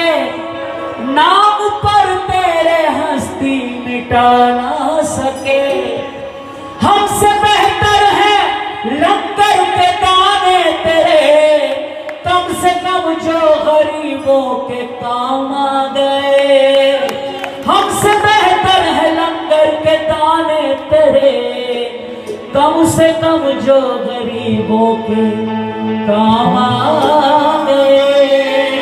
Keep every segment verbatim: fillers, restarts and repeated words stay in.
सके, नाम पर तेरे हस्ती मिटा ना सके। हमसे बेहतर है लंगर के दाने तेरे, कम से कम जो गरीबों के काम आ गए। हमसे बेहतर है लंगर के दाने तेरे, कम से कम जो गरीबों के काम आ गए।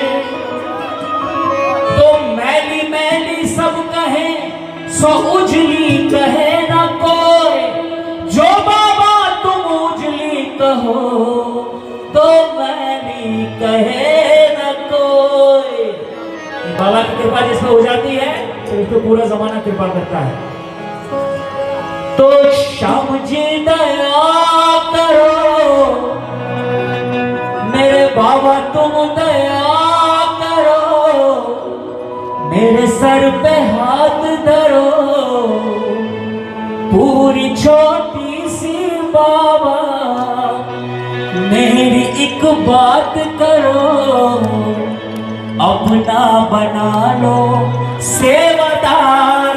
तो मैली मैली सब कहे सो उजली कहे ना कोई, जो बाबा तुम उजली कहो तो मैली कहे न कोई। बाबा की कृपा जिस पर हो जाती है तो उस पर पूरा जमाना कृपा करता है। तो श्याम जी दया करो मेरे बाबा, तुम दया करो, मेरे सर पे हाथ धरो, पूरी छोटी सी बाबा मेरी एक बात करो, अपना बना लो सेवादार।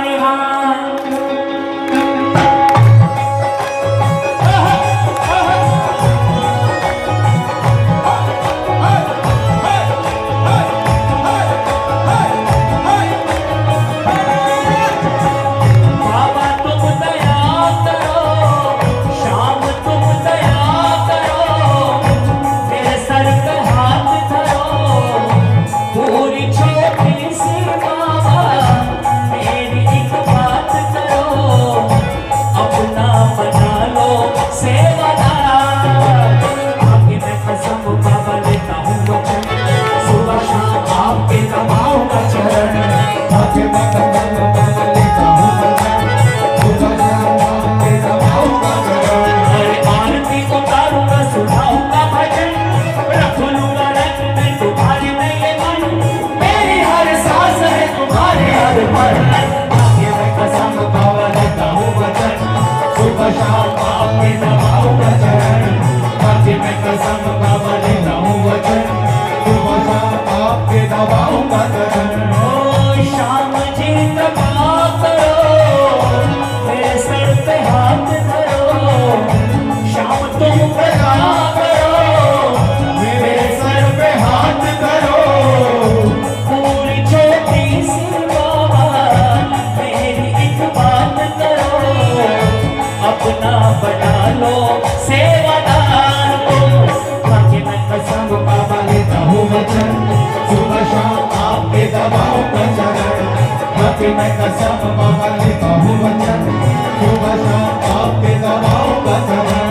मैं कसम बाबा लेता हूँ वचन, सुबह शाम आपके दबाव का चरण।